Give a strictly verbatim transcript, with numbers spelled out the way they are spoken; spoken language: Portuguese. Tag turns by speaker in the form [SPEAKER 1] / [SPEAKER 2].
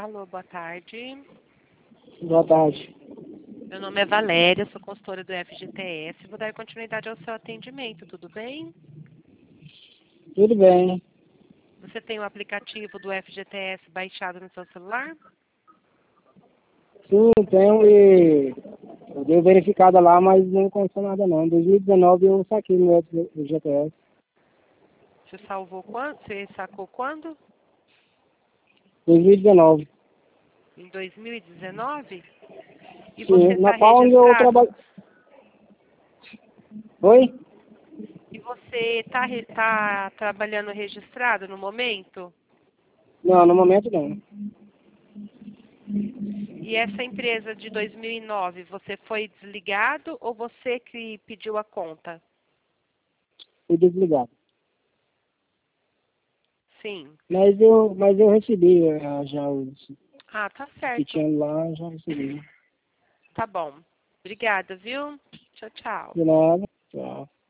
[SPEAKER 1] Alô, boa tarde.
[SPEAKER 2] Boa tarde.
[SPEAKER 1] Meu nome é Valéria, sou consultora do F G T S. Vou dar continuidade ao seu atendimento, tudo bem?
[SPEAKER 2] Tudo bem.
[SPEAKER 1] Você tem o aplicativo do F G T S baixado no seu celular?
[SPEAKER 2] Sim, tenho e eu dei verificada lá, mas não aconteceu nada não. Em dois mil e dezenove eu saquei no F G T S.
[SPEAKER 1] Você salvou quando? Você sacou quando?
[SPEAKER 2] dois mil e dezenove.
[SPEAKER 1] Em dois mil e dezenove? E você
[SPEAKER 2] Sim,
[SPEAKER 1] está
[SPEAKER 2] na qual onde eu
[SPEAKER 1] registrado?
[SPEAKER 2] trabalho. Oi?
[SPEAKER 1] E você está tá trabalhando registrado no momento?
[SPEAKER 2] Não, no momento não.
[SPEAKER 1] E essa empresa de dois mil e nove, você foi desligado ou você que pediu a conta?
[SPEAKER 2] Fui desligado.
[SPEAKER 1] Sim.
[SPEAKER 2] Mas eu, mas eu recebi eh, já os
[SPEAKER 1] Ah, tá
[SPEAKER 2] que
[SPEAKER 1] certo.
[SPEAKER 2] tinha lá, já recebi.
[SPEAKER 1] Tá bom. Obrigada, viu? Tchau, tchau.
[SPEAKER 2] De nada. Tchau.